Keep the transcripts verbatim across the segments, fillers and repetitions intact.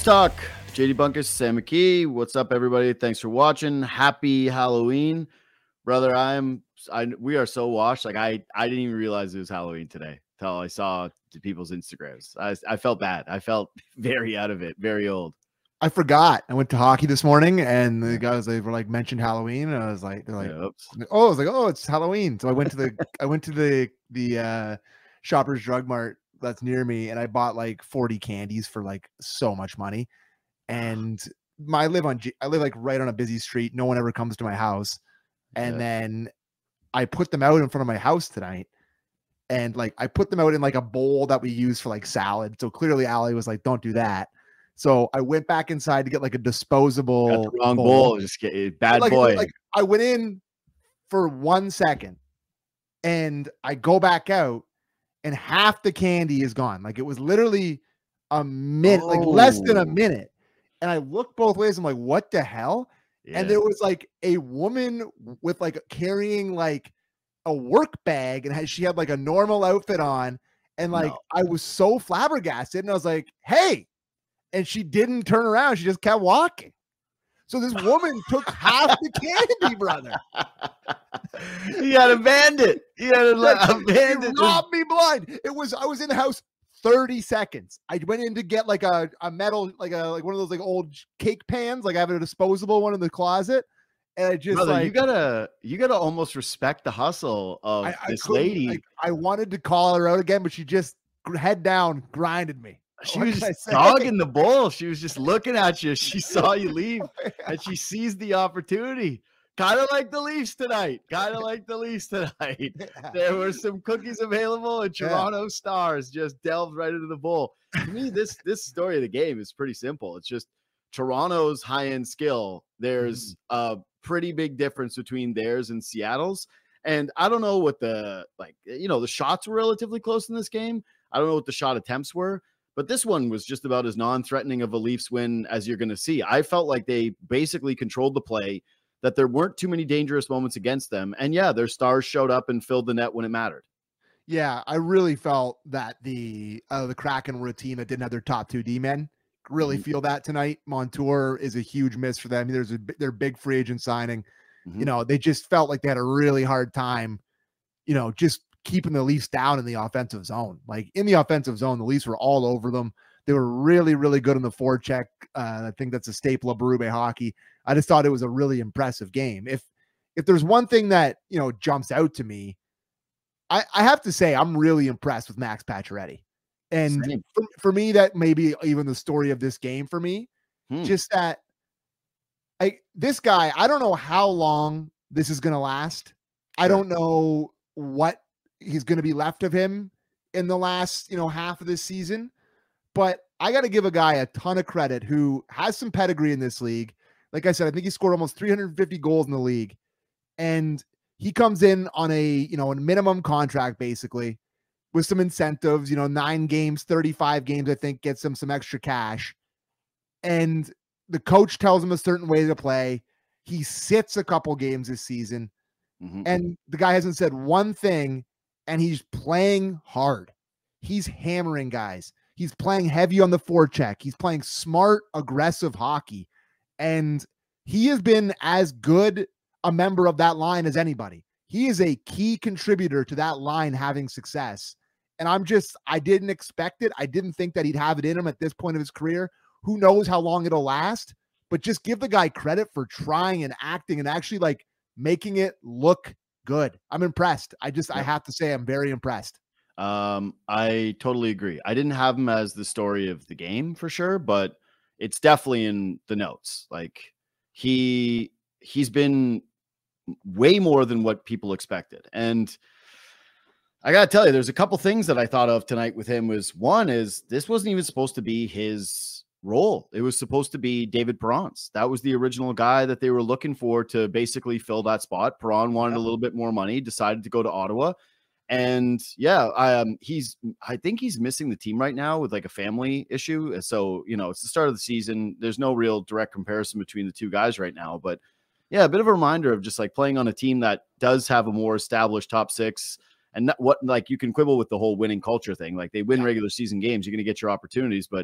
Leafs Talk. J D Bunkus, Sam McKee. What's up, everybody? Thanks for watching. Happy Halloween, brother. I'm. I we are so washed. Like I, I didn't even realize it was Halloween today until I saw people's Instagrams. I, I felt bad. I felt very out of it. Very old. I forgot. I went to hockey this morning, and the guys they were like mentioned Halloween, and I was like, they're like, yeah, oh, I was like, oh, it's Halloween. So I went to the I went to the the uh, Shoppers Drug Mart that's near me, and I bought like forty candies for like so much money. And my I live on G, I live like right on a busy street. No one ever comes to my house, and yeah. then I put them out in front of my house tonight. And like I put them out in like a bowl that we use for like salad. So clearly Allie was like, don't do that. So I went back inside to get like a disposable Got the wrong bowl. bowl. Just get bad like, boy. Like I went in for one second and I go back out and half the candy is gone. Like it was literally a minute, oh. like less than a minute. And I looked both ways. I'm like, what the hell? Yeah. And there was like a woman with like carrying like a work bag, and she had like a normal outfit on. And like, no. I was so flabbergasted, and I was like, hey. And she didn't turn around. She just kept walking. So this woman took half the candy, brother. You had a bandit. You had a, a bandit. Robbed me blind. It was, I was in the house thirty seconds. I went in to get like a, a metal, like a, like one of those like old cake pans. Like I have a disposable one in the closet. And I just Brother, like, you gotta, you gotta almost respect the hustle of I, this I lady. Like, I wanted to call her out again, but she just head down grinded me. She what was just dogging the bull. She was just looking at you. She saw you leave, and she seized the opportunity. Kind of like the Leafs tonight. Kind of like the Leafs tonight. Yeah. There were some cookies available, and Toronto yeah. Stars just delved right into the bowl. To me, this this story of the game is pretty simple. It's just Toronto's high-end skill. There's mm. a pretty big difference between theirs and Seattle's. And I don't know what the, like, you know, the shots were relatively close in this game. I don't know what the shot attempts were. But this one was just about as non-threatening of a Leafs win as you're going to see. I felt like they basically controlled the play, that there weren't too many dangerous moments against them. And yeah, their stars showed up and filled the net when it mattered. Yeah, I really felt that the uh, the Kraken were a team that didn't have their top two D-men. Really mm-hmm. feel that tonight. Montour is a huge miss for them. There's a, their big free agent signing. Mm-hmm. You know, they just felt like they had a really hard time, you know, just keeping the Leafs down in the offensive zone. Like in the offensive zone, the Leafs were all over them. They were really, really good in the forecheck. Uh, I think that's a staple of Berube hockey. I just thought it was a really impressive game. If if there's one thing that, you know, jumps out to me, I, I have to say I'm really impressed with Max Pacioretty. And for, for me, that may be even the story of this game for me. Hmm. Just that I this guy, I don't know how long this is going to last. Sure. I don't know what he's going to be left of him in the last, you know, half of this season. But I got to give a guy a ton of credit who has some pedigree in this league. Like I said, I think he scored almost three hundred fifty goals in the league. And he comes in on a, you know, a minimum contract, basically, with some incentives, you know, nine games, thirty-five games, I think, gets him some extra cash. And the coach tells him a certain way to play. He sits a couple games this season. Mm-hmm. And the guy hasn't said one thing. And he's playing hard. He's hammering guys. He's playing heavy on the forecheck. He's playing smart, aggressive hockey. And he has been as good a member of that line as anybody. He is a key contributor to that line having success. And I'm just, I didn't expect it. I didn't think that he'd have it in him at this point of his career. Who knows how long it'll last? But just give the guy credit for trying and acting and actually like making it look good. I'm impressed. I just, yeah. I have to say, I'm very impressed. Um, I totally agree. I didn't have him as the story of the game for sure, but it's definitely in the notes. Like he, he's been way more than what people expected. And I got to tell you, there's a couple things that I thought of tonight with him. Was one is this wasn't even supposed to be his role. It was supposed to be David Perron's. That was the original guy that they were looking for to basically fill that spot. Perron wanted yeah. a little bit more money, decided to go to Ottawa. And yeah, um, he's, I think he's missing the team right now with like a family issue. So, you know, it's the start of the season. There's no real direct comparison between the two guys right now, but yeah, a bit of a reminder of just like playing on a team that does have a more established top six. And not, what, like, you can quibble with the whole winning culture thing. Like, they win yeah. regular season games, you're going to get your opportunities, but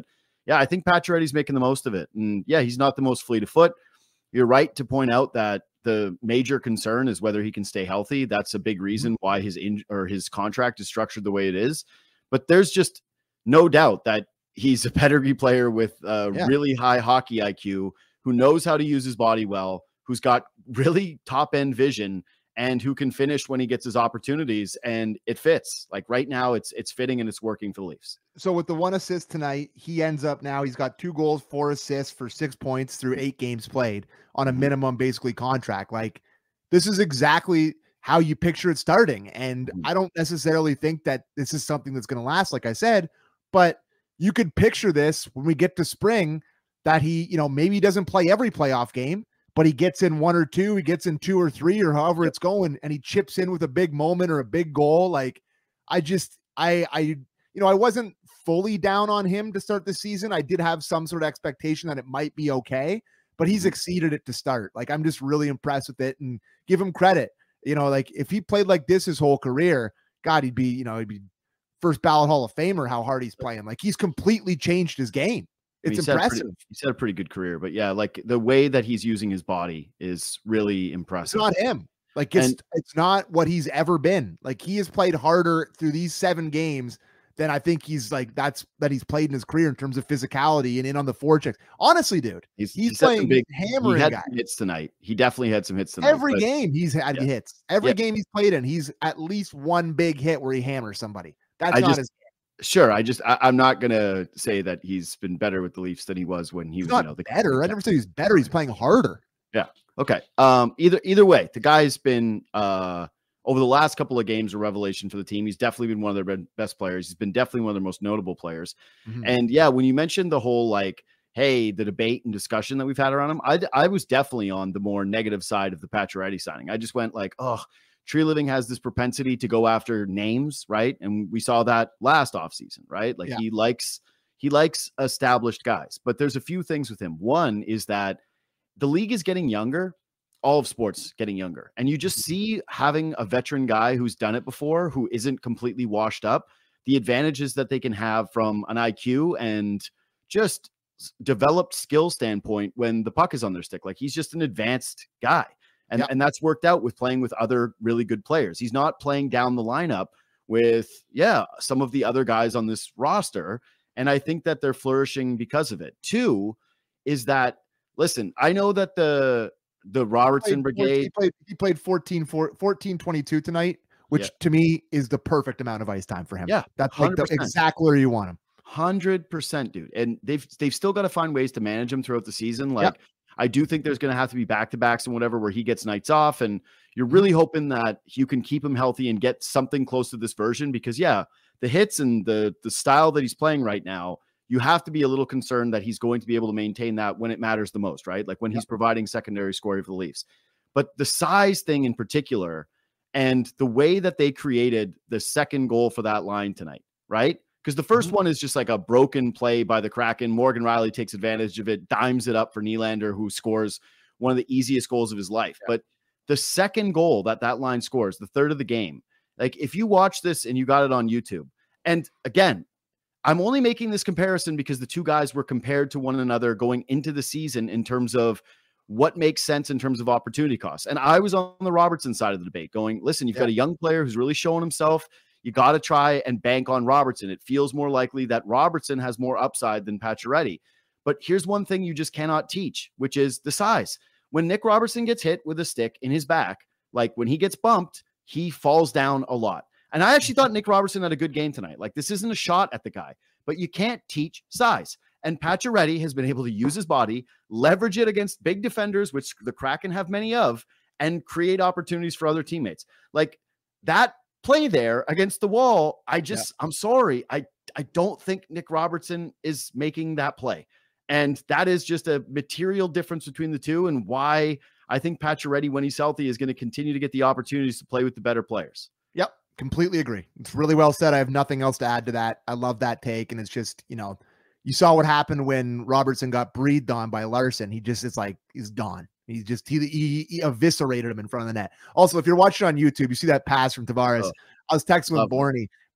yeah, I think Pacioretty's making the most of it. And yeah, he's not the most fleet of foot. You're right to point out that the major concern is whether he can stay healthy. That's a big reason why his in or his contract is structured the way it is. But there's just no doubt that he's a pedigree player with a yeah. really high hockey I Q, who knows how to use his body well, who's got really top end vision, and who can finish when he gets his opportunities, and it fits. Like right now, it's it's fitting and it's working for the Leafs. So with the one assist tonight, he ends up now, he's got two goals, four assists for six points through eight games played on a minimum basically contract. Like this is exactly how you picture it starting. And I don't necessarily think that this is something that's going to last, like I said, but you could picture this when we get to spring that he, you know, maybe he doesn't play every playoff game, but he gets in one or two, he gets in two or three or however it's going, and he chips in with a big moment or a big goal. Like I just, I, I, you know, I wasn't fully down on him to start the season. I did have some sort of expectation that it might be okay, but he's exceeded it to start. Like I'm just really impressed with it and give him credit. You know, like if he played like this his whole career, God, he'd be, you know, he'd be first ballot Hall of Famer, how hard he's playing. Like he's completely changed his game. It's he's impressive. Had pretty, he's had a pretty good career, but yeah, like the way that he's using his body is really impressive. It's not him. Like it's, and, it's not what he's ever been. Like he has played harder through these seven games than I think he's like, that's that he's played in his career in terms of physicality and in on the forechecks. Honestly, dude, he's, he's, he's playing big, hammering he had guys. Some hits tonight. He definitely had some hits tonight. Every but, game he's had yeah. hits. Every yeah. game he's played in, he's at least one big hit where he hammers somebody. That's I not just, his Sure, I just I, I'm not gonna say that he's been better with the Leafs than he was when he he's was. Not you know, the better. I never said he's better. He's playing harder. Yeah. Okay. Um. Either either way, the guy's been uh over the last couple of games a revelation for the team. He's definitely been one of their best players. He's been definitely one of their most notable players. Mm-hmm. And yeah, when you mentioned the whole like, hey, the debate and discussion that we've had around him, I I was definitely on the more negative side of the Pacioretty signing. I just went like, oh. Tree Living has this propensity to go after names, right? And we saw that last offseason, right? Like yeah. he likes he likes established guys. But there's a few things with him. One is that the league is getting younger. All of sports getting younger. And you just see having a veteran guy who's done it before, who isn't completely washed up, the advantages that they can have from an I Q and just developed skill standpoint when the puck is on their stick. Like he's just an advanced guy. And, yep. and that's worked out with playing with other really good players. He's not playing down the lineup with, yeah, some of the other guys on this roster. And I think that they're flourishing because of it. Two is that, listen, I know that the the Robertson he brigade. He played, he played fourteen, fourteen twenty-two tonight, which yeah. to me is the perfect amount of ice time for him. Yeah. That's like the, exactly where you want him. one hundred percent, dude. And they've they've still got to find ways to manage him throughout the season. Like, yep. I do think there's going to have to be back-to-backs and whatever where he gets nights off, and you're really hoping that you can keep him healthy and get something close to this version because, yeah, the hits and the the style that he's playing right now, you have to be a little concerned that he's going to be able to maintain that when it matters the most, right? Like when he's providing secondary scoring for the Leafs. But the size thing in particular and the way that they created the second goal for that line tonight, right? Because the first mm-hmm. one is just like a broken play by the Kraken. Morgan Rielly takes advantage of it, dimes it up for Nylander, who scores one of the easiest goals of his life. Yeah. But the second goal that that line scores, the third of the game, like if you watch this and you got it on YouTube, and again, I'm only making this comparison because the two guys were compared to one another going into the season in terms of what makes sense in terms of opportunity costs. And I was on the Robertson side of the debate going, listen, you've yeah. got a young player who's really showing himself. You got to try and bank on Robertson. It feels more likely that Robertson has more upside than Pacioretty. But here's one thing you just cannot teach, which is the size. When Nick Robertson gets hit with a stick in his back, like when he gets bumped, he falls down a lot. And I actually thought Nick Robertson had a good game tonight. Like this isn't a shot at the guy, but you can't teach size. And Pacioretty has been able to use his body, leverage it against big defenders, which the Kraken have many of, and create opportunities for other teammates. Like that play there against the wall, I just, yeah. I'm sorry. I, I don't think Nick Robertson is making that play. And that is just a material difference between the two and why I think Pacioretty, when he's healthy, is going to continue to get the opportunities to play with the better players. Yep. Completely agree. It's really well said. I have nothing else to add to that. I love that take. And it's just, you know, you saw what happened when Robertson got breathed on by Larson. He just, it's like, he's gone. He's just, he, he, he eviscerated him in front of the net. Also, if you're watching on YouTube, you see that pass from Tavares. Oh, I was texting with Borny.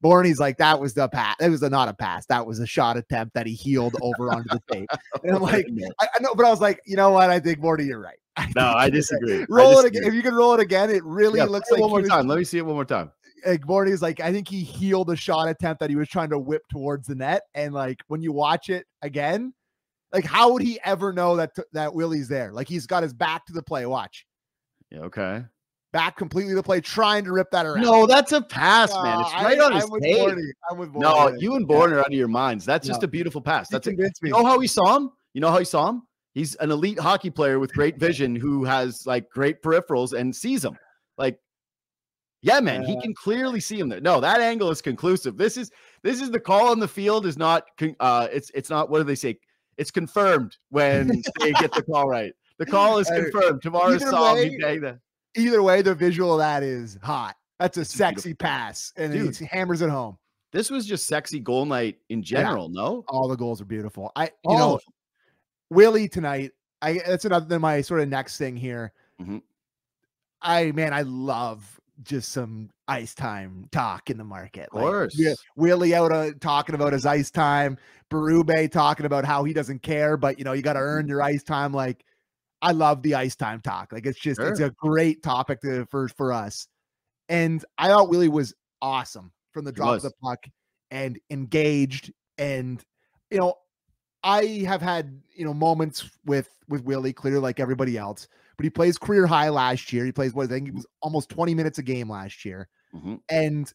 Borny's like, that was the pass. It was a, not a pass. That was a shot attempt that he healed over onto the tape. And I'm like, I, I know, but I was like, you know what? I think, Borny, you're right. I no, I disagree. Right. Roll I it disagree. again. If you can roll it again, it really yeah, looks like like one more was, time. Let me see it one more time. Like Borny's like, I think he healed a shot attempt that he was trying to whip towards the net. And like, when you watch it again, like, how would he ever know that, that Willie's there? Like, he's got his back to the play. Watch. Yeah. Okay. Back completely to play, trying to rip that around. No, that's a pass, uh, man. It's right I, on his tape. No, you and Bourne are out of your minds. That's no. just a beautiful pass. That's a, me. You know how he saw him? You know how he saw him? He's an elite hockey player with great vision who has like great peripherals and sees him. Like, yeah, man, uh, he can clearly see him there. No, that angle is conclusive. This is this is the call on the field is not uh it's it's not what do they say? It's confirmed when they get the call right. The call is confirmed. Tomorrow saw him that. Either way, the visual of that is hot. That's a sexy pass, and Dude, he hammers it home. This was just sexy goal night in general, yeah. no? All the goals are beautiful. I, you oh. know, Willie tonight, I that's another than my sort of next thing here. Mm-hmm. I, man, I love just some ice time talk in the market. Of course. Like, Willie out uh, talking about his ice time, Berube talking about how he doesn't care, but, you know, you got to earn your ice time. Like, I love the ice time talk. Like, it's just, sure. it's a great topic to, for, for us. And I thought Willie was awesome from the drop of the puck and engaged. And, you know, I have had, you know, moments with, with Willie, clear like everybody else, but he plays career high last year. He plays what I think it was almost twenty minutes a game last year. Mm-hmm. And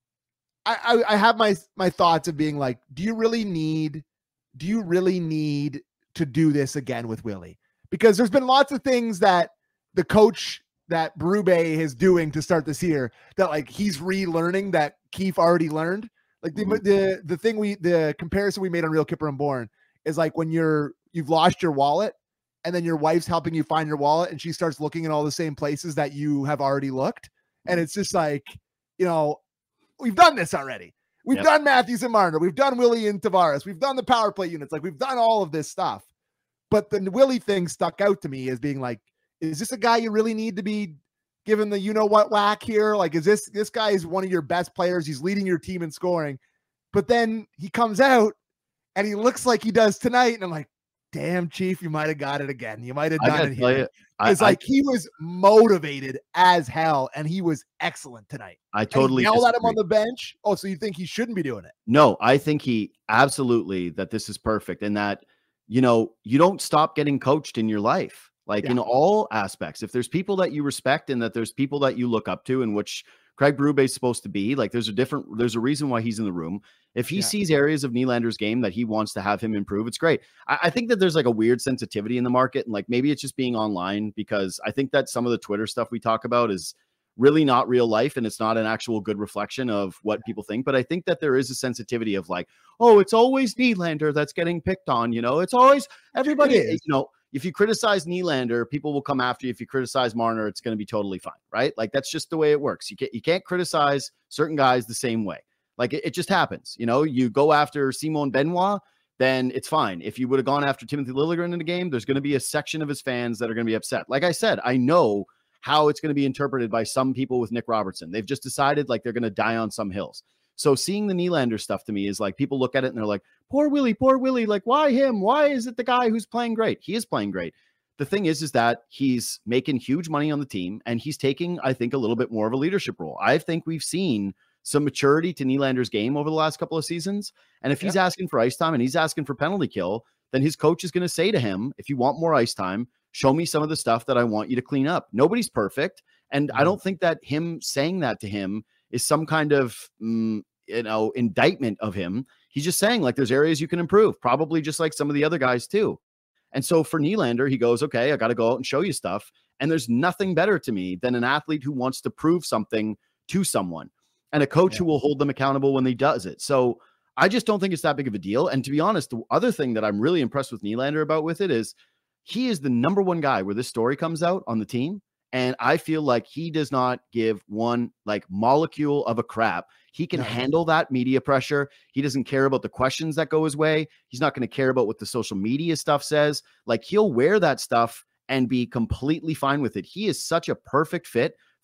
I, I, I have my, my thoughts of being like, do you really need, do you really need to do this again with Willie? Because there's been lots of things that the coach that Berube is doing to start this year that like he's relearning that Keefe already learned. Like the, mm-hmm. the, the thing we, the comparison we made on Real Kipper and Bourne is like when you're, you've lost your wallet and then your wife's helping you find your wallet and she starts looking in all the same places that you have already looked. And it's just like, you know, we've done this already. We've yep. done Matthews and Marner. We've done Willie and Tavares. We've done the power play units. Like we've done all of this stuff. But the Willie thing stuck out to me as being like, is this a guy you really need to be given the, you know what, whack here? Like, is this, this guy is one of your best players. He's leading your team in scoring, but then he comes out and he looks like he does tonight. And I'm like, damn, Chief, you might've got it again. You might've done it here. It's like I, he was motivated as hell and he was excellent tonight. I totally yelled at him on the bench. Oh, so you think he shouldn't be doing it? No, I think he absolutely, that this is perfect. And that, you know, you don't stop getting coached in your life, like yeah. in all aspects. If there's people that you respect and that there's people that you look up to, in which Craig Berube is supposed to be, like there's a different, there's a reason why he's in the room. If he yeah. sees areas of Nylander's game that he wants to have him improve, it's great. I, I think that there's like a weird sensitivity in the market, and like maybe it's just being online, because I think that some of the Twitter stuff we talk about is really not real life and it's not an actual good reflection of what people think. But I think that there is a sensitivity of like, oh, it's always Nylander that's getting picked on, you know, it's always everybody, you know, if you criticize Nylander, people will come after you. If you criticize Marner, it's going to be totally fine, right? Like that's just the way it works. You can't, you can't criticize certain guys the same way. Like it, it just happens, you know, you go after Simon Benoit, then it's fine. If you would have gone after Timothy Liljegren in the game, there's going to be a section of his fans that are going to be upset. Like I said, I know how it's going to be interpreted by some people with Nick Robertson. They've just decided like they're going to die on some hills. So seeing the Nylander stuff to me is like, people look at it and they're like, poor Willie, poor Willie. Like, why him? Why is it the guy who's playing great? He is playing great. The thing is, is that he's making huge money on the team and he's taking, I think, a little bit more of a leadership role. I think we've seen some maturity to Nylander's game over the last couple of seasons. And if he's yeah. asking for ice time and he's asking for penalty kill, then his coach is going to say to him, if you want more ice time, show me some of the stuff that I want you to clean up. Nobody's perfect. And mm-hmm. I don't think that him saying that to him is some kind of, mm, you know, indictment of him. He's just saying like, there's areas you can improve, probably just like some of the other guys too. And so for Nylander, he goes, okay, I got to go out and show you stuff. And there's nothing better to me than an athlete who wants to prove something to someone and a coach yeah. who will hold them accountable when he does it. So I just don't think it's that big of a deal. And to be honest, the other thing that I'm really impressed with Nylander about with it is he is the number one guy where this story comes out on the team. And I feel like he does not give one like molecule of a crap. He can no. handle that media pressure. He doesn't care about the questions that go his way. He's not going to care about what the social media stuff says. Like he'll wear that stuff and be completely fine with it. He is such a perfect fit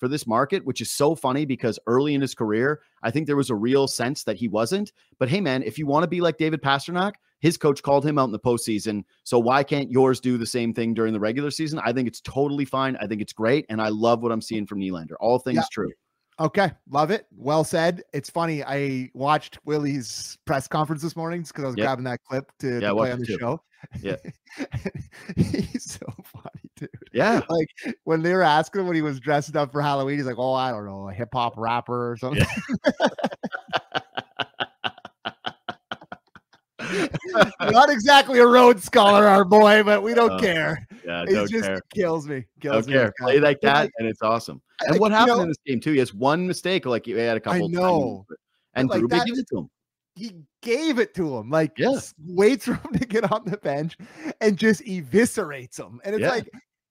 for this market, which is so funny because early in his career, I think there was a real sense that he wasn't. But hey, man, if you want to be like David Pastrnak, his coach called him out in the postseason. So why can't yours do the same thing during the regular season? I think it's totally fine. I think it's great. And I love what I'm seeing from Nylander. All things yeah. true. Okay. Love it. Well said. It's funny. I watched Willie's press conference this morning because I was yep. grabbing that clip to, yeah, to play on the too. show. Yeah. He's so funny, dude. Yeah. Like when they were asking him when he was dressed up for Halloween, he's like, oh, I don't know, a hip hop rapper or something. Yeah. Not exactly a Rhodes Scholar, our boy, but we don't uh, care. Yeah, it don't just care. kills me. Kills don't me care. Play like that, and it's awesome. And like, what happened you know, in this game too? He has one mistake, like he had a couple. I know, times, and like Berube gives it to him. He gave it to him, like yeah. waits for him to get on the bench and just eviscerates him. And it's yeah. like,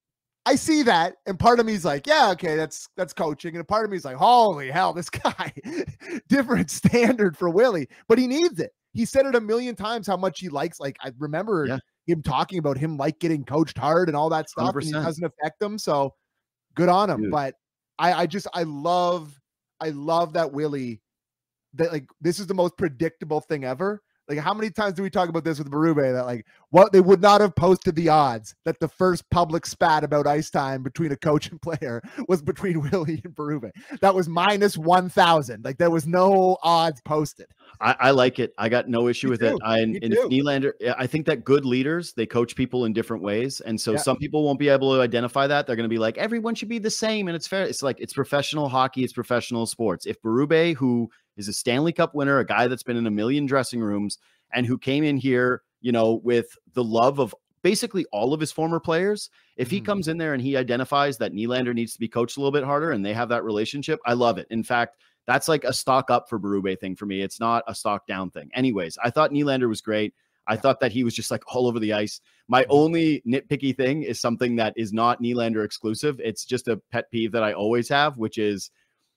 I see that, and part of me is like, yeah, okay, that's that's coaching, and a part of me is like, holy hell, this guy, different standard for Willie, but he needs it. He said it a million times how much he likes. Like I remember yeah. him talking about him like getting coached hard and all that stuff, and it doesn't affect him. So good on him. Dude. But I, I just I love I love that Willie. That like this is the most predictable thing ever. Like how many times do we talk about this with Berube that like what they would not have posted the odds that the first public spat about ice time between a coach and player was between Willie and Berube. That was minus one thousand. Like there was no odds posted. I, I like it. I got no issue Me with too. it. I and, and if Nylander, I think that good leaders, they coach people in different ways. And so yeah. some people won't be able to identify that. They're going to be like, everyone should be the same. And it's fair. It's like, it's professional hockey. It's professional sports. If Berube, who is a Stanley Cup winner, a guy that's been in a million dressing rooms and who came in here, you know, with the love of basically all of his former players, if he mm. comes in there and he identifies that Nylander needs to be coached a little bit harder and they have that relationship, I love it. In fact, that's like a stock up for Berube thing for me. It's not a stock down thing. Anyways, I thought Nylander was great. I yeah. thought that he was just like all over the ice. My only nitpicky thing is something that is not Nylander exclusive. It's just a pet peeve that I always have, which is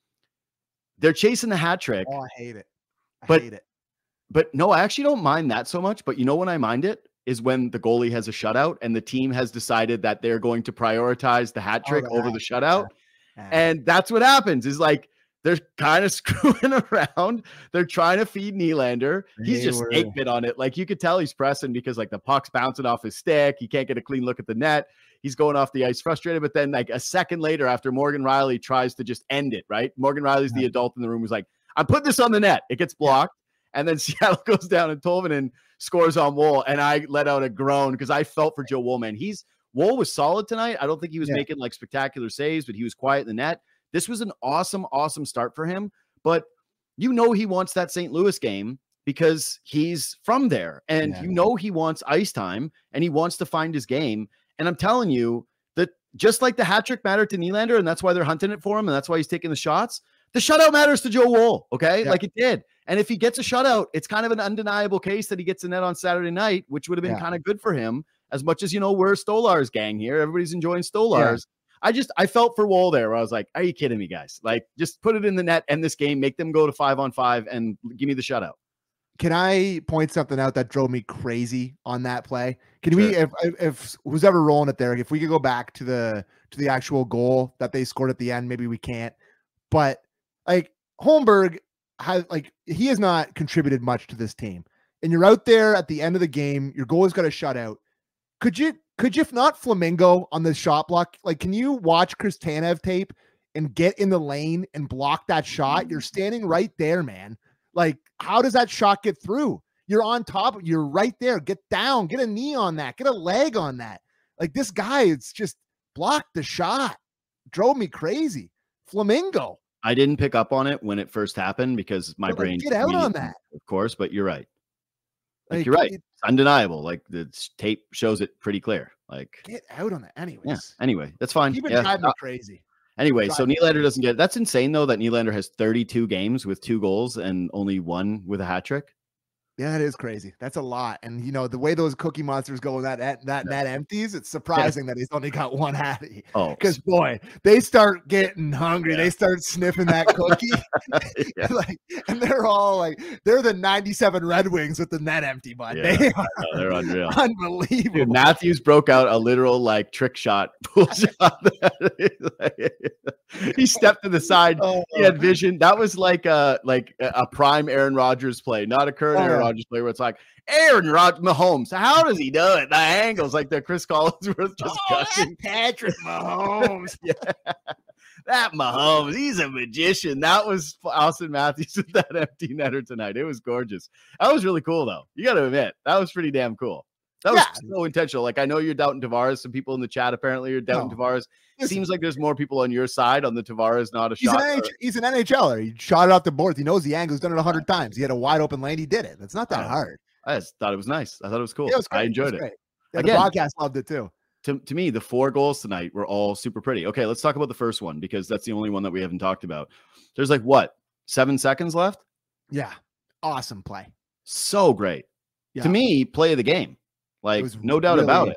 they're chasing the hat trick. Oh, I hate it. I but, hate it. But no, I actually don't mind that so much. But you know when I mind it is when the goalie has a shutout and the team has decided that they're going to prioritize the hat trick oh, over the shutout. Yeah. And that's what happens is like, they're kind of screwing around. They're trying to feed Nylander. He's just snake bit on it. Like you could tell he's pressing because like the puck's bouncing off his stick. He can't get a clean look at the net. He's going off the ice frustrated. But then like a second later, after Morgan Rielly tries to just end it, right? Morgan Rielly's yeah. the adult in the room who's like, I'm putting this on the net. It gets blocked. Yeah. And then Seattle goes down and Tolvanen scores on Woll. And I let out a groan because I felt for Joe Woll, man. He's Woll was solid tonight. I don't think he was yeah. making like spectacular saves, but he was quiet in the net. This was an awesome, awesome start for him. But you know he wants that Saint Louis game because he's from there. And yeah. you know he wants ice time and he wants to find his game. And I'm telling you that just like the hat trick mattered to Nylander, and that's why they're hunting it for him, and that's why he's taking the shots, the shutout matters to Joe Woll, okay? Yeah. Like it did. And if he gets a shutout, it's kind of an undeniable case that he gets a net on Saturday night, which would have been yeah. kind of good for him, as much as, you know, we're Stolar's gang here. Everybody's enjoying Stolar's. Yeah. I just, I felt for Woll there where I was like, are you kidding me, guys? Like, just put it in the net, end this game, make them go to five on five and give me the shutout. Can I point something out that drove me crazy on that play? Can Sure. we, if, if, if who's ever rolling it there, if we could go back to the, to the actual goal that they scored at the end, maybe we can't, but like Holmberg has like, he has not contributed much to this team. And you're out there at the end of the game, your goal has got a shutout. Could you, Could you, if not Flamingo on the shot block, like, can you watch Chris Tanev tape and get in the lane and block that shot? You're standing right there, man. Like, how does that shot get through? You're on top. You're right there. Get down. Get a knee on that. Get a leg on that. Like, this guy, it's just blocked the shot. Drove me crazy. Flamingo. I didn't pick up on it when it first happened because my but brain. Like, get out on that. Of course, but you're right. Like, Like, you're right. it- It's undeniable. Like the tape shows it pretty clear. Like, Get out on that. Anyways. yeah. Anyway, that's fine. Keep it Yeah. driving me Uh, crazy. Anyway, so Drive me Nylander doesn't get. That's insane though. That Nylander has thirty-two games with two goals and only one with a hat trick. Yeah, that is crazy. That's a lot. And you know, the way those Cookie Monsters go, that that, that Yeah. net empties, it's surprising that he's only got one hattie. Oh, Because boy, they start getting hungry. Yeah. They start sniffing that cookie. Yeah. Like, and they're all like, they're the ninety-seven Red Wings with the net empty, bud. Yeah. They are No, they're unreal. unbelievable. Dude, Matthews broke out a literal like trick shot, pool shot. He stepped to the side. Oh, He had vision. That was like a like a prime Aaron Rodgers play, not a current oh, Aaron yeah. Rodgers play where it's like Aaron Rodgers Mahomes. How does he do it? The angles, like the Chris Collinsworth just Oh, gushing. Patrick Mahomes. Yeah. That Mahomes, he's a magician. That was Austin Matthews with that empty netter tonight. It was gorgeous. That was really cool, though. You got to admit, that was pretty damn cool. That was yeah. so intentional. Like, I know you're doubting Tavares. Some people in the chat apparently are doubting no. Tavares. It seems like there's more people on your side on the Tavares, not a he's shot. An N H- he's an N H L er. He shot it off the board. He knows the angle. He's done it a hundred times. He had a wide open lane. He did it. That's not that uh, hard. I just thought it was nice. I thought it was cool. Yeah, it was I enjoyed it. it. Yeah, Again, the broadcast loved it too. To, to me, the four goals tonight were all super pretty. Okay, let's talk about the first one because that's the only one that we haven't talked about. There's like, what, seven seconds left? Yeah. Awesome play. So great. Yeah. To me, play of the game. Like, no doubt really about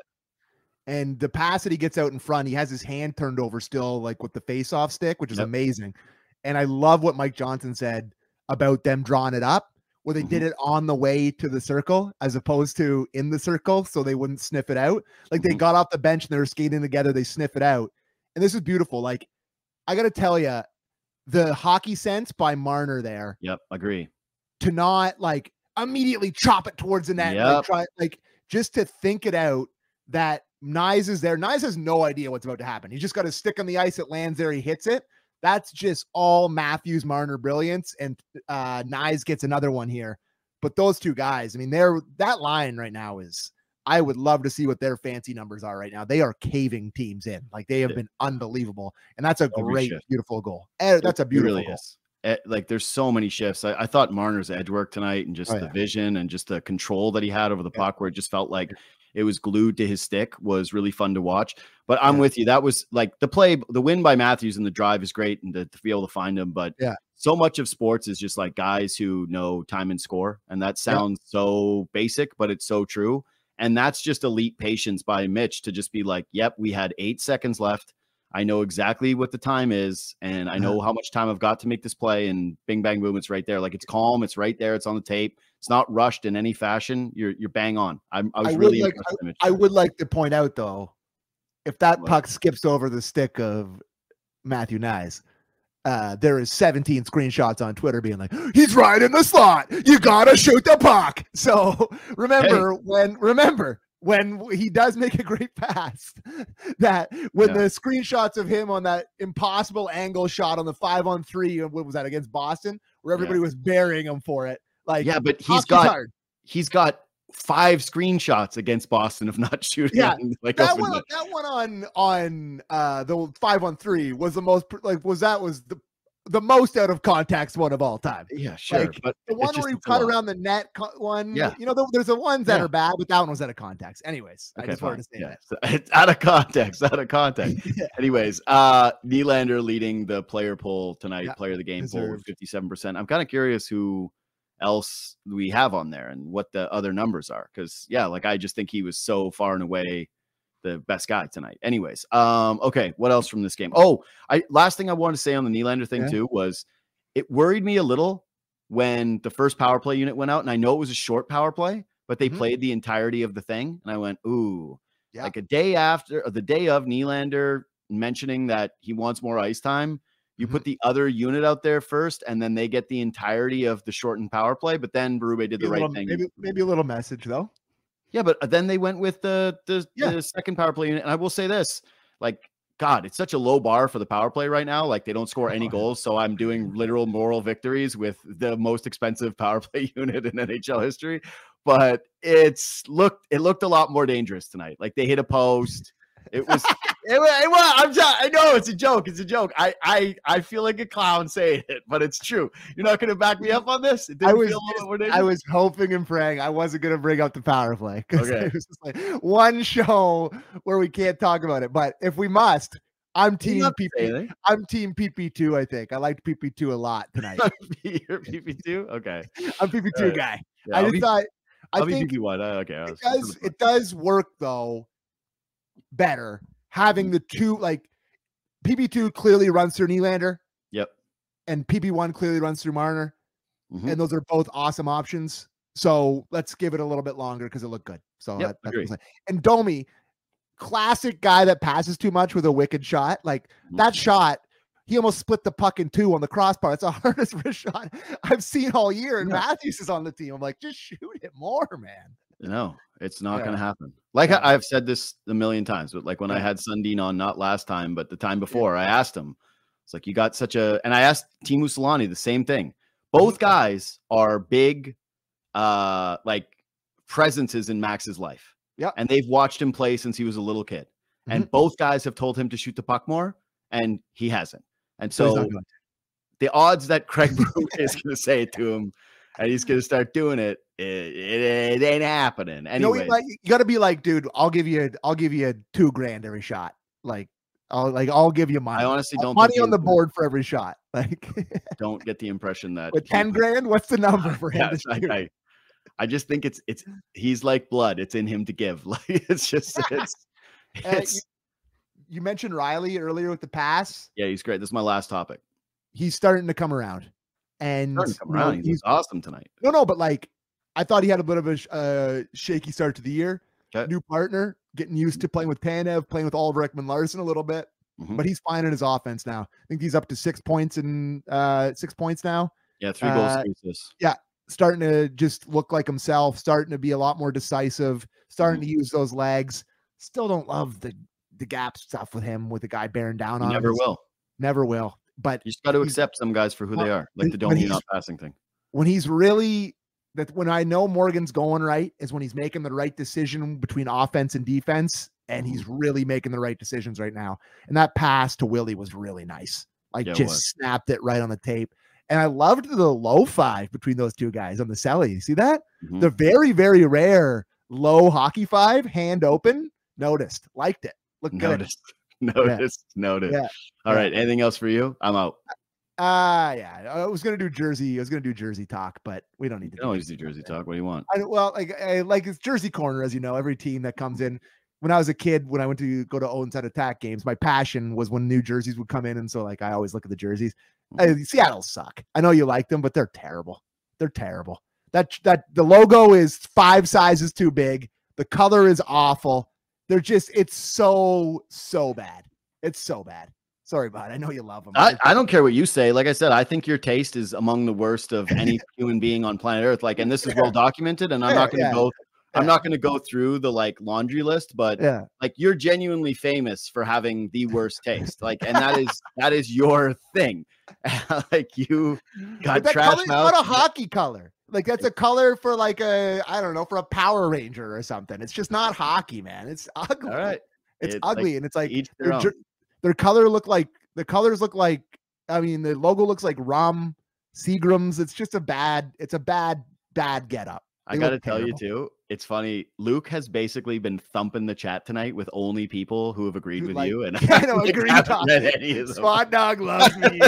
good. it. And the pass that he gets out in front, he has his hand turned over still, like with the face-off stick, which is yep. amazing. And I love what Mike Johnson said about them drawing it up, where they mm-hmm. did it on the way to the circle as opposed to in the circle, so they wouldn't sniff it out. Like mm-hmm. they got off the bench and they were skating together, they sniff it out. And this is beautiful. Like, I got to tell you, the hockey sense by Marner there. Yep, agree. To not like immediately chop it towards the net, yep. like, try, like just to think it out that Nyes is there. Nyes has no idea what's about to happen. He's just got his stick on the ice. It lands there. He hits it. That's just all Matthews Marner brilliance. And uh, Nyes gets another one here. But those two guys, I mean, they're that line right now is, I would love to see what their fancy numbers are right now. They are caving teams in. Like they have yeah. been unbelievable. And that's a Every great, shift. beautiful goal. And that's a beautiful really goal. Is. Like there's so many shifts. I, I thought Marner's edge work tonight and just oh, the yeah. vision and just the control that he had over the yeah. puck where it just felt like it was glued to his stick was really fun to watch. But I'm yeah. with you. That was like the play, the win by Matthews and the drive is great and to, to be able to find him. But yeah, so much of sports is just like guys who know time and score. And that sounds yeah. so basic, but it's so true. And that's just elite patience by Mitch to just be like, yep, we had eight seconds left. I know exactly what the time is, and I know how much time I've got to make this play, and bing, bang, boom, it's right there. Like, it's calm. It's right there. It's on the tape. It's not rushed in any fashion. You're you're bang on. I'm, I was I really like, I, I would like to point out, though, if that puck skips over the stick of Matthew Nyes, uh, there is seventeen screenshots on Twitter being like, he's right in the slot. You got to shoot the puck. So remember hey. when, remember, when he does make a great pass, that when yeah. the screenshots of him on that impossible angle shot on the five on three, what was that against Boston, where everybody yeah. was burying him for it. Like, yeah, but he's got, hard. he's got five screenshots against Boston of not shooting. Yeah. Like that one, that one on, on uh, the five on three was the most like, was that was the, the most out of context one of all time. Yeah, sure. Like, but the one where he cut around the net one. Yeah. You know, the, there's the ones that yeah. are bad, but that one was out of context. Anyways, okay, I just fine. wanted to say yeah. that. So it's out of context, out of context. yeah. Anyways, uh, Nylander leading the player poll tonight, yeah. player of the game poll with fifty-seven percent. I'm kind of curious who else we have on there and what the other numbers are. Cause yeah, like I just think he was so far and away the best guy tonight. Anyways, um, okay, what else from this game? Oh, I last thing I wanted to say on the Nylander thing yeah. too was it worried me a little when the first power play unit went out, and I know it was a short power play, but they mm-hmm. played the entirety of the thing, and I went, ooh, yeah. like a day after or the day of Nylander mentioning that he wants more ice time, you mm-hmm. put the other unit out there first, and then they get the entirety of the shortened power play, but then Berube did the right little, thing. Maybe, maybe a little message though. Yeah, but then they went with the the, yeah. the second power play unit. And I will say this, like, God, it's such a low bar for the power play right now. Like, they don't score any goals. So I'm doing literal moral victories with the most expensive power play unit in N H L history. But it's looked it looked a lot more dangerous tonight. Like, they hit a post. It was it, it was I'm just, I know it's a joke. It's a joke. I I I feel like a clown saying it, but it's true. You're not going to back me up on this? I was I was hoping and praying I wasn't going to bring up the power play because okay. it was just like one show where we can't talk about it. But if we must, I'm team P P. I'm team P P two. I think I liked P P two a lot tonight. You're P P two? Okay, I'm P P two right. guy. Yeah, I I'll just be, thought I I'll think be P P one. Okay, it does. It does work though. Better having the two, like P P two clearly runs through Nylander. Yep. And P P one clearly runs through Marner. Mm-hmm. And those are both awesome options. So let's give it a little bit longer because it looked good. So yep, that, that's and Domi, classic guy that passes too much with a wicked shot. Like mm-hmm. that shot, he almost split the puck in two on the crossbar. It's the hardest wrist shot I've seen all year. And yeah. Matthews is on the team. I'm like, just shoot it more, man. No, it's not yeah. going to happen. Like yeah. I, I've said this a million times, but like when yeah. I had Sundin on, not last time, but the time before, yeah. I asked him, it's like, you got such a, and I asked Teemu Selanne the same thing. Both guys are big, uh, like presences in Max's life. Yeah. And they've watched him play since he was a little kid. Mm-hmm. And both guys have told him to shoot the puck more, and he hasn't. And so, so the odds that Craig Berube is going to say it to him and he's going to start doing it, it, it, it ain't happening. Anyway, you, know, like, you got to be like, dude, I'll give you, a, I'll give you a two grand every shot. Like, I'll like, I'll give you money. I honestly don't money on the board for every shot. Like, don't get the impression that with ten grand, what's the number for him? Yes, I, I, I just think it's, it's, he's like blood. It's in him to give. Like, it's just, it's, it's you, you mentioned Riley earlier with the pass. Yeah, he's great. This is my last topic. He's starting to come around. And come you know, he's, he's awesome tonight. No, no, but like I thought he had a bit of a uh, shaky start to the year. Okay. New partner, getting used to playing with Tanev, playing with Oliver Ekman-Larsson a little bit, mm-hmm. but he's finding his offense now. I think he's up to six points in uh, six points now. Yeah, three goals. Uh, yeah, starting to just look like himself. Starting to be a lot more decisive. Starting mm-hmm. to use those legs. Still don't love the the gap stuff with him, with the guy bearing down on him. Never will. Never will. But you just got to accept some guys for who they are, like the Domi not passing thing. When he's really that, when I know Morgan's going right, is when he's making the right decision between offense and defense, and he's really making the right decisions right now. And that pass to Willie was really nice. Like yeah, just snapped it right on the tape. And I loved the low five between those two guys on the celly. You see that? Mm-hmm. The very, very rare low hockey five, hand open. Noticed, liked it. Looked Noticed. good. Noticed, yeah. noted. Yeah. All yeah. right. Anything else for you? I'm out. Uh yeah. I was gonna do Jersey. I was gonna do Jersey talk, but we don't need to. You always do Jersey talk. What do you want? I, well, like I like it's Jersey Corner, as you know. Every team that comes in. When I was a kid, when I went to go to Owenside Attack games, my passion was when new jerseys would come in, and so like I always look at the jerseys. Mm-hmm. I, Seattle suck. I know you like them, but they're terrible. They're terrible. That that the logo is five sizes too big. The color is awful. They're just, it's so, so bad. It's so bad. Sorry, bud. I know you love them. I, I don't care what you say. Like I said, I think your taste is among the worst of any human being on planet Earth. Like, and this is well documented, and I'm not going to yeah. go, I'm not going to go through the like laundry list, but yeah. like you're genuinely famous for having the worst taste. Like, and that is, that is your thing. Like you got trash mouth. Not a hockey color. Like that's a color for like a, I don't know, for a Power Ranger or something. It's just not hockey, man. It's ugly. All right. It's, it's ugly. Like, and it's like their, their, their color look like the colors look like, I mean, the logo looks like Rum, Seagram's. It's just a bad, it's a bad, bad get up. I got to tell you too. It's funny. Luke has basically been thumping the chat tonight with only people who have agreed Who with like, you. And I know, agree. Swat Dog loves me.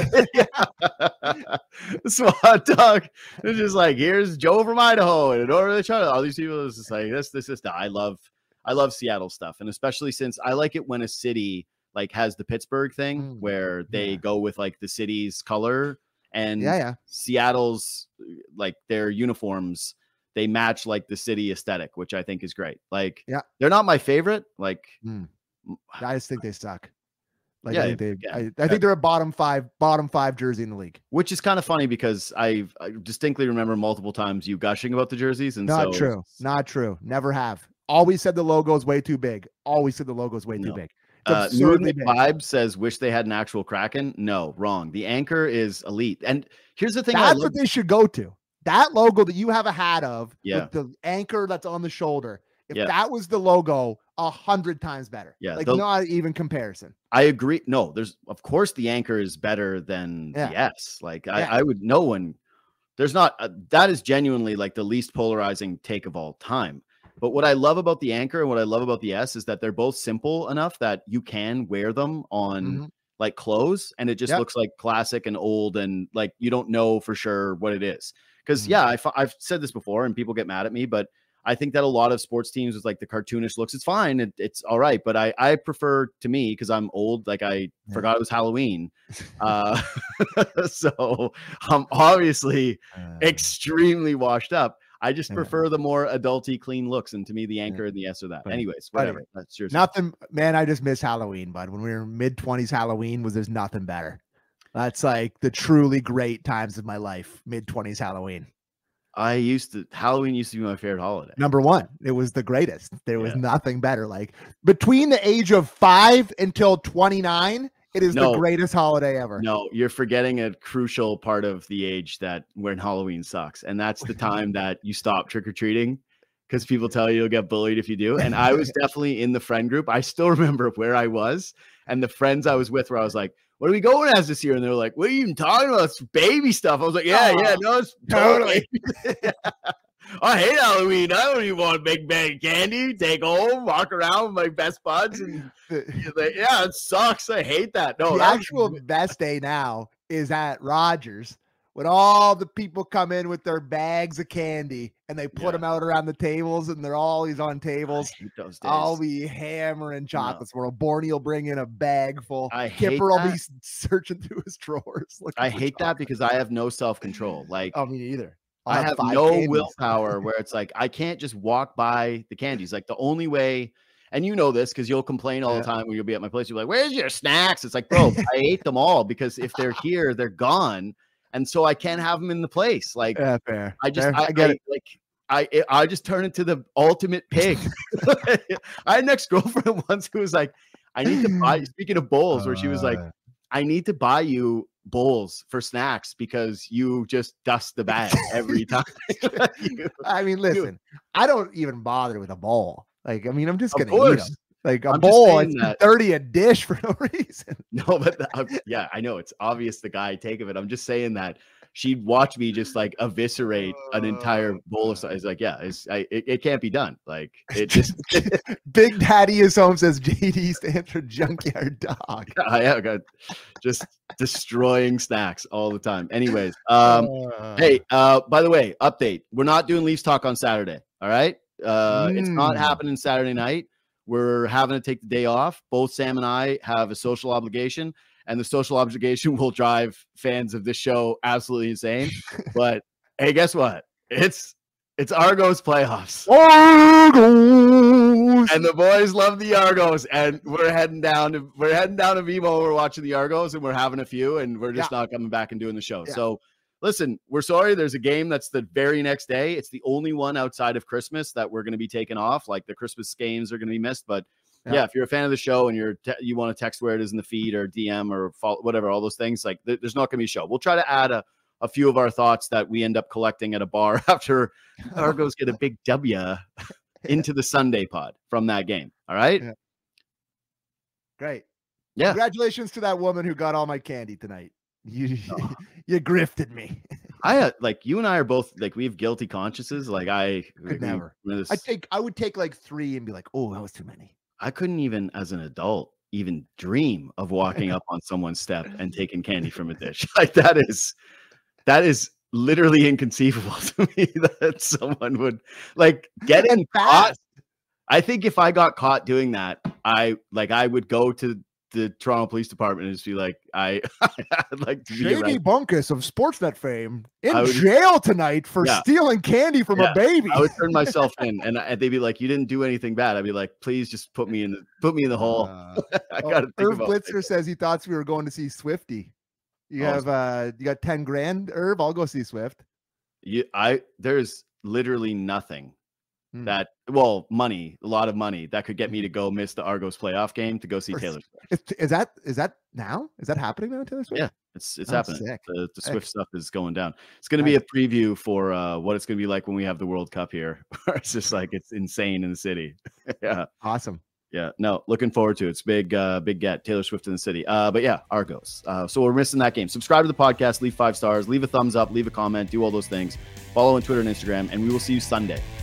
Swat Dog. It's just like, here's Joe from Idaho and Nora Charlotte. All these people. It's just like this, this, this. I love, I love Seattle stuff, and especially since I like it when a city like has the Pittsburgh thing mm, where they yeah. go with like the city's color, and yeah, yeah. Seattle's like their uniforms. They match like the city aesthetic, which I think is great. Like, yeah, they're not my favorite. Like, mm. I just think they suck. Like, yeah, I think, they, yeah, I, I yeah. think they're a bottom five, bottom five jersey in the league. Which is kind of funny because I've, I distinctly remember multiple times you gushing about the jerseys, and not so true, not true. Never have. Always said the logo is way too big. Always said the logo is way no. too big. Uh, Vibe says, wish they had an actual Kraken. No, wrong. The anchor is elite. And here's the thing. That's what they should go to. That logo that you have a hat of, yeah. with the anchor that's on the shoulder. If yeah. that was the logo, a hundred times better. Yeah, like the, not even comparison. I agree. No, there's of course the anchor is better than yeah. the S. Like I, yeah. I would. No one. There's not. Uh, that is genuinely like the least polarizing take of all time. But what I love about the anchor and what I love about the S is that they're both simple enough that you can wear them on mm-hmm. like clothes, and it just yep. looks like classic and old, and like you don't know for sure what it is. Because mm-hmm. yeah, I, I've said this before, and people get mad at me, but I think that a lot of sports teams with like the cartoonish looks, it's fine, it, it's all right. But I I prefer, to me, because I'm old, like I yeah. forgot it was Halloween, uh, so I'm obviously uh, extremely washed up. I just prefer yeah. the more adulty, clean looks, and to me, the anchor yeah. and the S are that. But, Anyways, whatever. That's yours. Nothing, man. I just miss Halloween, bud. When we were mid twenties, Halloween was there's nothing better. That's like the truly great times of my life. Mid twenties Halloween. I used to Halloween used to be my favorite holiday. Number one, it was the greatest. There was Yeah. nothing better. Like between the age of five until twenty-nine, it is No. the greatest holiday ever. No, you're forgetting a crucial part of the age that when Halloween sucks, and that's the time that you stop trick or treating because people tell you you'll get bullied if you do. And I was definitely in the friend group. I still remember where I was and the friends I was with, where I was like, "What are we going as this year?" And they were like, "What are you even talking about? It's baby stuff." I was like, "Yeah, yeah, no, it's totally." I hate Halloween. I don't even want a big bag of candy. Take home, walk around with my best buds, and like, yeah, it sucks. I hate that. No, the that actual was, best day now is at Rogers when all the people come in with their bags of candy and they put Yeah. them out around the tables and they're always on tables. I hate those days. I'll be hammering chocolates. Where Borny will bring in a bag full. I hate Kipper will be that. s- searching through his drawers. looking I for hate that chocolate. because I have no self-control. Like Oh, me neither. I'll I have five no candies. willpower where it's like I can't just walk by the candies. Like the only way, and you know this because you'll complain all Yeah. the time when you'll be at my place. You're like, "Where's your snacks?" It's like, bro, I ate them all because if they're here, they're gone, and so I can't have them in the place. Like Yeah, fair. I just, Fair. I, I get I- it. like. I it- I just turn into the ultimate pig. I had an ex-girlfriend once who was like, "I need to buy." Speaking of bowls, where she was like, Uh, I need to buy you bowls for snacks because you just dust the bag every time. You- I mean, listen, I don't even bother with a bowl. Like, I mean, I'm just Of gonna eat them. course. Like a I'm just bowl, saying it's that- thirty a dish for no reason. no, but the, uh, yeah, I know it's obvious the guy take of it. I'm just saying that she'd watch me just like eviscerate an entire bowl of stuff. It's like, yeah, it's I, it, it can't be done. Like it just, Big Daddy is home says J D stands for Junkyard Dog. I have got just destroying snacks all the time. Anyways, um, Uh, hey, uh, by the way, update. We're not doing Leafs talk on Saturday. All right. Uh, it's not Mm. happening Saturday night. We're having to take the day off. Both Sam and I have a social obligation, and the social obligation will drive fans of this show absolutely insane. But hey, guess what? It's it's Argos playoffs. Argos! And the boys love the Argos, and we're heading down to we're heading down to Vimo. We're watching the Argos, and we're having a few, and we're just not coming back and doing the show. Yeah. So, listen, we're sorry. There's a game that's the very next day. It's the only one outside of Christmas that we're going to be taking off. Like the Christmas games are going to be missed, but yeah. Yeah. if you're a fan of the show and you're te- you want to text where it is in the feed or D M or follow, whatever, all those things, like th- there's not going to be a show. We'll try to add a a few of our thoughts that we end up collecting at a bar after Argos get a big W into the Sunday pod from that game. All right. Yeah. Great. Yeah. Congratulations to that woman who got all my candy tonight. You Oh. you grifted me. I uh, like you and I are both like we have guilty consciences. Like I Could we- never. we- this- I take I would take like three and be like, oh, that was too many. I couldn't even as an adult even dream of walking up on someone's step and taking candy from a dish. Like that is that is literally inconceivable to me that someone would like getting And caught. fast. I think if I got caught doing that, I like I would go to the Toronto Police Department and just be like, I I'd like to be Shady arrested. Bunkus of Sportsnet fame in I would- jail tonight for Yeah. stealing candy from Yeah. a baby. I would turn myself in, and I- they'd be like, "You didn't do anything bad." I'd be like, "Please, just put me in the put me in the hole." Uh, I oh, gotta think Irv about Blitzer says he thought we were going to see Swifty. You Oh, have uh you got ten grand, Irv. I'll go see Swift. you. I there's literally nothing Hmm. that well, money, a lot of money that could get me to go miss the Argos playoff game to go see Or- Taylor Swift. Is, is that is that now? Is that happening now, Taylor Swift? Yeah, it's it's Oh, happening. sick. The, the Sick. Swift stuff is going down. It's going to be a preview for uh, what it's going to be like when we have the World Cup here. It's just like it's insane in the city. Yeah. Awesome. Yeah, no, looking forward to it. It's big, uh, big get Taylor Swift in the city. Uh, but yeah, Argos. Uh, so we're missing that game. Subscribe to the podcast, leave five stars, leave a thumbs up, leave a comment, do all those things. Follow on Twitter and Instagram, and we will see you Sunday.